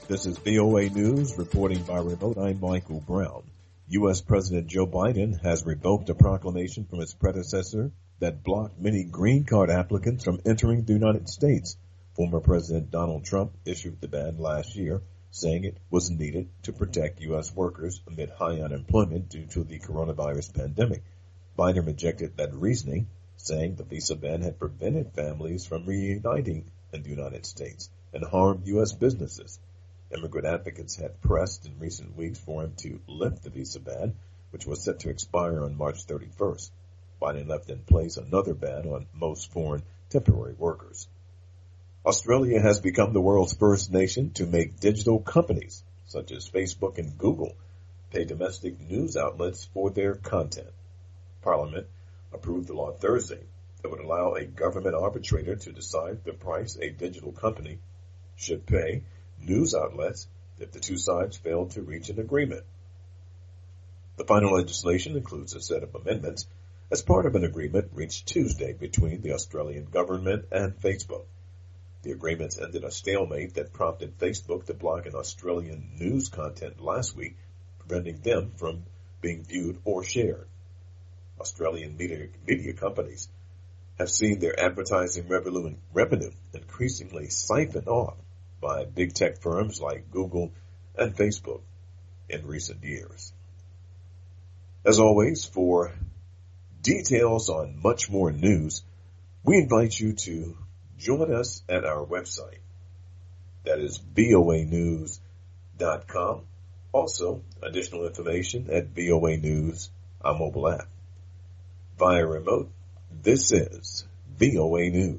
This is VOA News, reporting by remote. I'm Michael Brown. U.S. President Joe Biden has revoked a proclamation from his predecessor that blocked many green card applicants from entering the United States. Former President Donald Trump issued the ban last year, saying it was needed to protect U.S. workers amid high unemployment due to the coronavirus pandemic. Biden rejected that reasoning, saying the visa ban had prevented families from reuniting in the United States and harmed U.S. businesses. Immigrant advocates had pressed in recent weeks for him to lift the visa ban, which was set to expire on March 31st. Biden left in place another ban on most foreign temporary workers. Australia has become the world's first nation to make digital companies, such as Facebook and Google, pay domestic news outlets for their content. Parliament approved the law Thursday that would allow a government arbitrator to decide the price a digital company should pay news outlets if the two sides fail to reach an agreement. The final legislation includes a set of amendments as part of an agreement reached Tuesday between the Australian government and Facebook. The agreements ended a stalemate that prompted Facebook to block an Australian news content last week, preventing them from being viewed or shared. Australian media companies have seen their advertising revenue increasingly siphoned off by big tech firms like Google and Facebook in recent years. As always, for details on much more news, we invite you to join us at our website. That is voanews.com. Also, additional information at VOA News, our mobile app. Via remote, this is VOA News.